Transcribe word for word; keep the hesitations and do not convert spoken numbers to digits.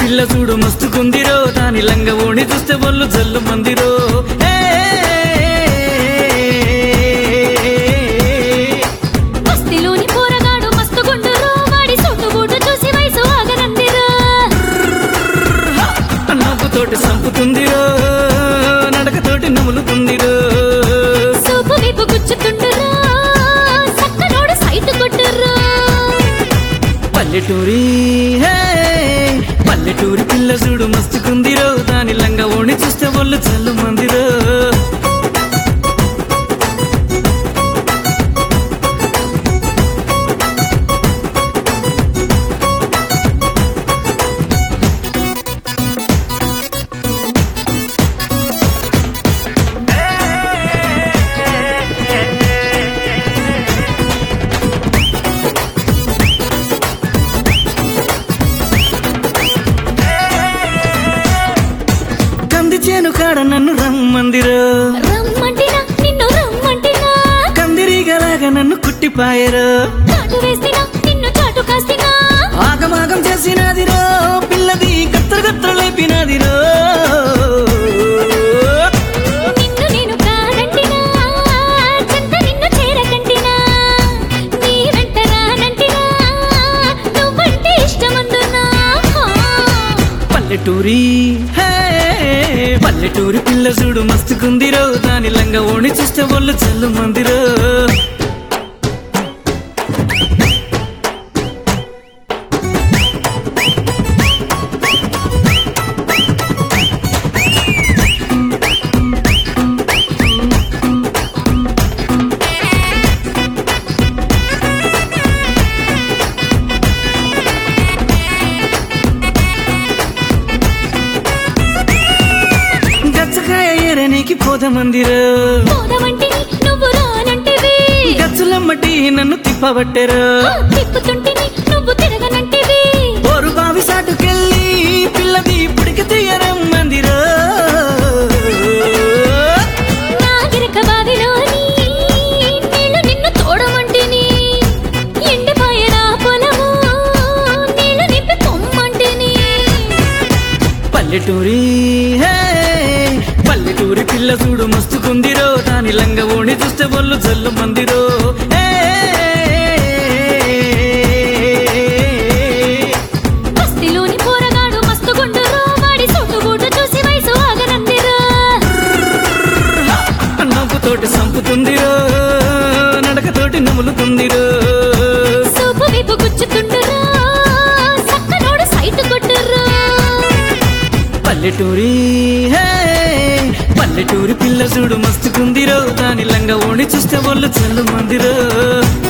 పిల్ల చూడు మస్తుకుందిరో దాని లంగ ఓణి చూస్తే ఒళ్ళు జల్లు మందిరో బస్తీలోని పోరగాడు మస్తుగుండురో వాడి సొట్టుబూటు చూసి వయసు ఆగనందిరో నవ్వుతోటి సంపుతుందిరో నడకతోటి నములుతుందిరో సూపు వీపు గుచ్చుతుండురో సక్కనోడు సైట్ కొట్టురో పల్లెటూరి పల్లెటూరి పిల్ల చూడు మస్తుకుందిరో దాని లంగ ఓణి చూస్తే ఒళ్ళు చల్లు మందిరో చేను కాడ నన్ను రమ్మందిరో రమ్మంటినా నిన్ను రమ్మంటినా కందిరీగలాగా నన్ను కుట్టిపాయరో చాటు వేసినా నిన్ను చాటు కాసినా ఆగమాగం చేసినదిరో పిల్లది కత్తరు కత్తరు లేపినదిరో నిన్ను నేను కాదంటినా చెంత నిన్ను చేరకంటినా నీ వెంట రానంటినా నువ్వంటే ఇష్టమందునా పల్లెటూరి పల్లెటూరి పిల్ల చూడు మస్తుకుందిరో దాని లంగ ఓణి చూస్తే ఒళ్ళు చల్లు మందిరో గచ్చకాయ ఏరనీకి పోదమందిరో పోదమంటిని నువ్వు రానంటివి గచ్చులమ్మటి నన్ను తిప్పబట్టెరో తిప్పుతుంటిని నువ్వు తిరగనంటివి ఓరు బావి సాటుకెళ్ళి పిల్లది పుడికి తీయరమ్మందిరో నాగిరక బావిలోని నీళ్లు నిన్ను తోడమంటిని ఎండిపోయిన పొలము నీళ్లు నింపి పొమ్మంటిని పల్లెటూరి పల్లెటూరి పిల్ల చూడు మస్తుకుందిరో దాని లంగ ఓణి చూస్తే ఒళ్ళు జల్లు మందిరో బస్తీలోని పోరగాడు మస్తుగుండురో వాడి సొట్టుబూటు చూసి వయసు ఆగనందిరో నవ్వుతోటి సంపుతుందిరో నడకతోటి నములుతుందిరో సూపు వీపు గుచ్చుతుండురో సక్కనోడు సైట్ కొట్టురో పల్లెటూరి పల్లెటూరి పిల్ల చూడు మస్తుకుందిరో దాని లంగ ఓణి చూస్తే ఒళ్ళు చల్లు మందిరో